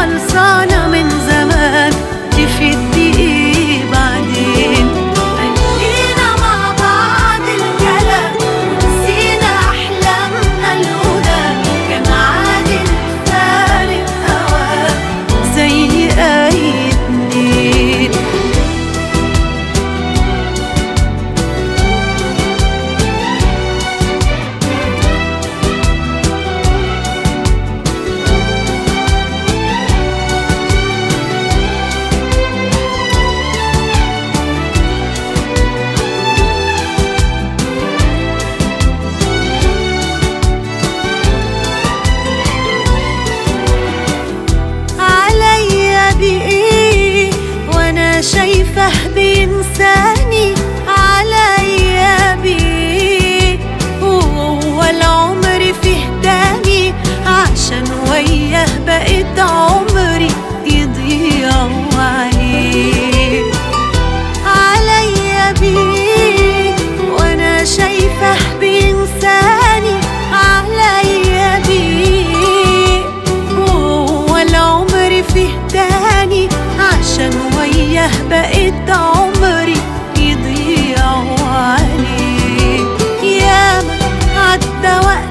خلصانة من زمان، تفيد ايه بعدين؟ خلينا مع بعض الكلام ونسينا أحلامنا الأولى، كان عادي نفارق أوام زي أي اتنين. شايفه بينساني عليا بيه، وهو العمر فيه تاني عشان وياه بقيت عمري يضيع عليه. عليا بيه وانا شايفه بينساني عليا بيه، وهو العمر فيه تاني عشان وياه بقيت عمري يضيع عليه. ياما عدى وقت